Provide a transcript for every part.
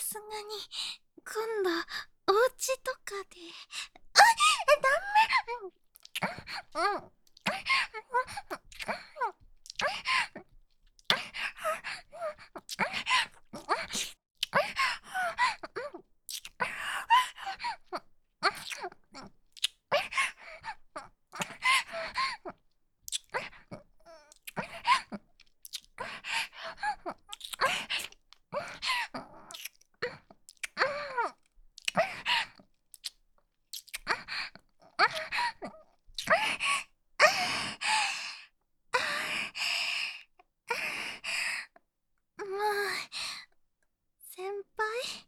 すがに、今度、お家とかで。ダメ。うん。もう、先輩。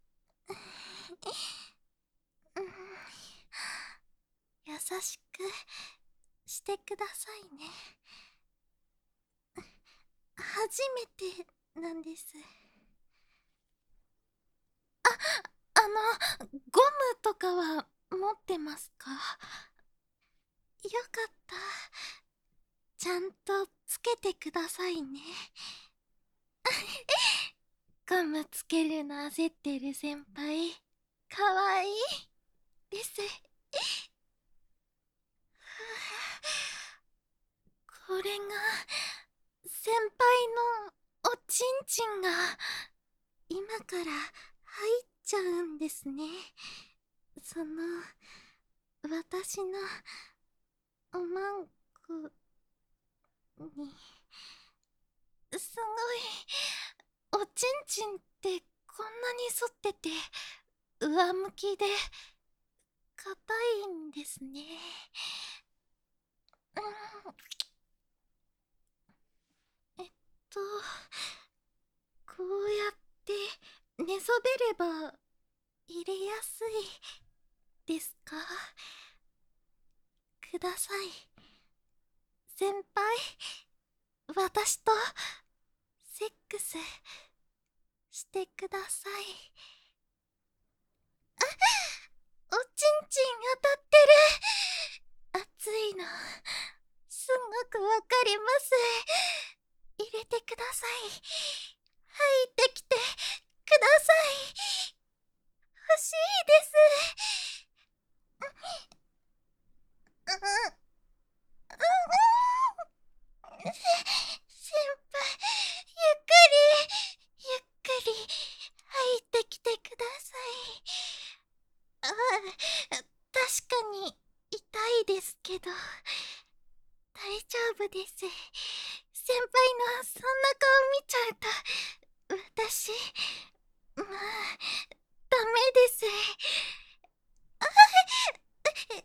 優しくしてくださいね。初めてなんです。ゴムとかは持ってますか？よかった。ちゃんとつけてくださいね。ゴムつけるの焦ってる先輩、かわいいです。これが先輩のおちんちんが今から入っちゃうんですね。その私のおまんこに。すごい、おちんちんってこんなに反ってて上向きで硬いんですね。うん、えっとこうやって寝そべれば入れやすいですか？ください、先輩。私とセックスしてください。おちんちん当たってる。熱いのすごくわかります。入れてください。入ってきてください。欲しいです。うんうんうん。先輩、ゆっくりゆっくり入ってきてください。あ、確かに痛いですけど大丈夫です。先輩のそんな顔見ちゃうと私、まあ、ダメです。あゆっ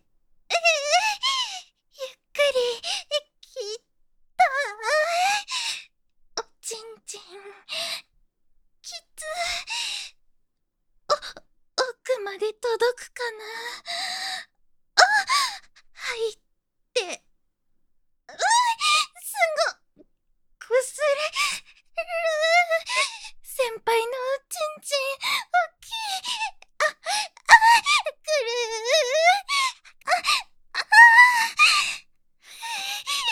くりきったおちんちんきつ。奥まで届くかな。あ、入ってすごくすれる。先輩のおちんちん大きい。くる。ああ